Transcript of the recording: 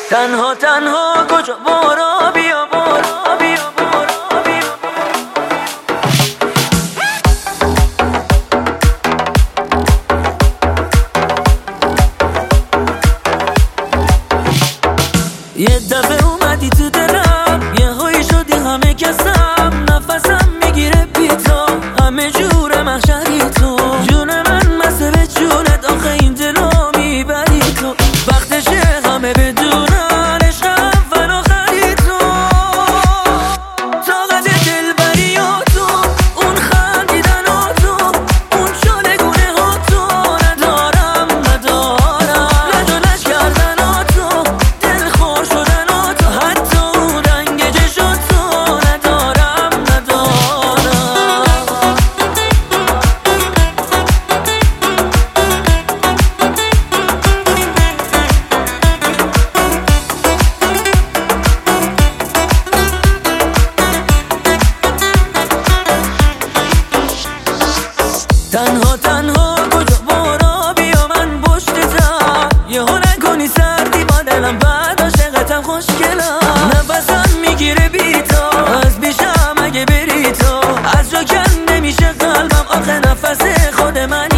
تنها تنها کجا بارا بیا بارا بیا بارا بیا. یه دفعه اومدی تو دلم، یه هایی شدی همه کسم، نفسم میگیره بی تو، همه جور محشری تو، جون من مسه به جونت، آخه این دلو میبری تو، وقتشه همه بدونن عشق اول آخری تو، طاقت دلبری ها تو، اون خندیدن ها تو، اون شلگونه ها تو، ندارم لج کردن ها تو، دل خور شدن ها تو، حتی اون رنگ چشات تو، ندارم تنها تنها کجا بارا بیا من پشتتم، یهو نکنی سردی با دلم، بعد عاشقتم خوشگلم، نفسم میگیره بی تو، از بیشم اگه بری تو، از جا کن نمیشه قلبم، آخه نفس خود من